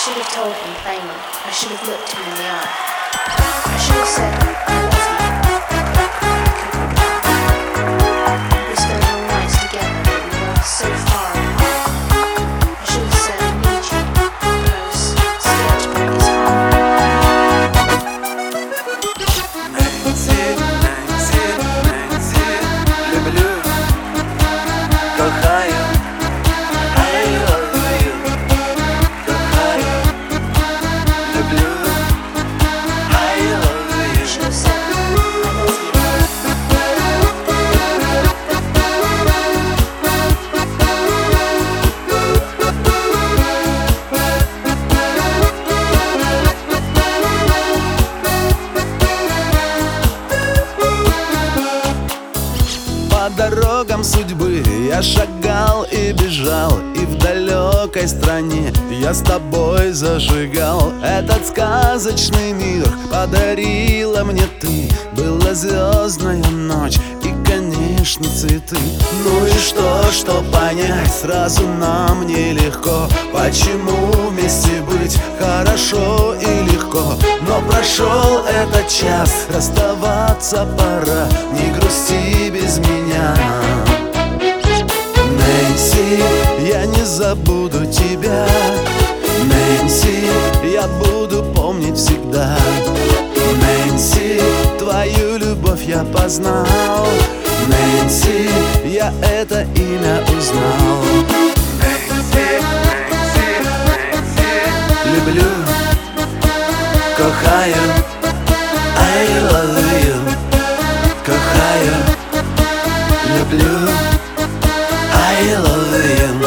should have told him plainly. I should have looked him in the eye. I should have said, I love you. We spent long nights together, but we were so far apart. I should have said, I need you, but I was scared to break his heart. Нэнси, люблю, кохаю. По дорогам судьбы я шагал и бежал, и в далекой стране я с тобой зажигал. Этот сказочный мир подарила мне ты. Была звездная ночь и, конечно, цветы. Ну и что понять сразу нам нелегко. Почему вместе быть хорошо и легко? Но прошел этот час, расставаться пора. Не грусти без меня, Нэнси, я не забуду тебя. Нэнси, я буду помнить всегда. Нэнси, твою любовь я познал. Нэнси, я это имя узнал. Нэнси, Люблю, кохаю, I love you. Кохаю, люблю, I love you.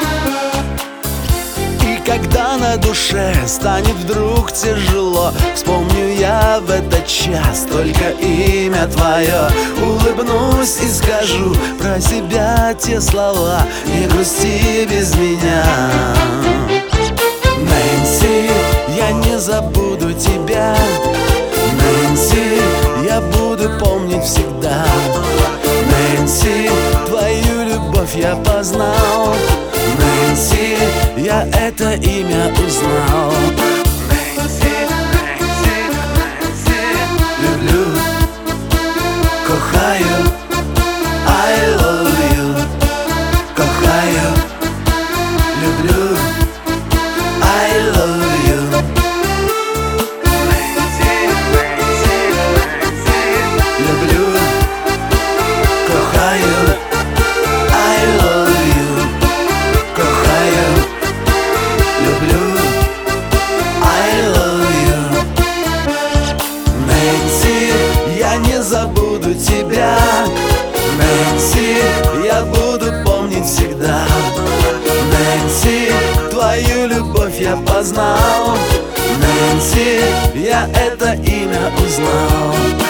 И когда на душе станет вдруг тяжело, вспомню я в этот час только имя твое. Улыбнусь и скажу про себя те слова: не грусти без меня. Нэнси, я не забуду тебя. Нэнси, я буду помнить всегда. Нэнси, твою любовь я познал. Нэнси, я это имя узнал. Люблю, кохаю, I love you. Кохаю, люблю, I love you. Люблю, кохаю, I love you. Кохаю, люблю, I love you. Нэнси, я не забуду тебя. Нэнси, я буду помнить всегда. Нэнси, твою любовь я познал. Нэнси, я это имя узнал.